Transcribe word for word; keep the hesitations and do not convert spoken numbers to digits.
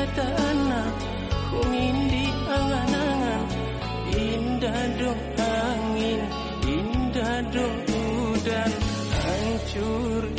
tanah, ku ngindi angan-angan. Indah dong angin, indah dong udan, hancur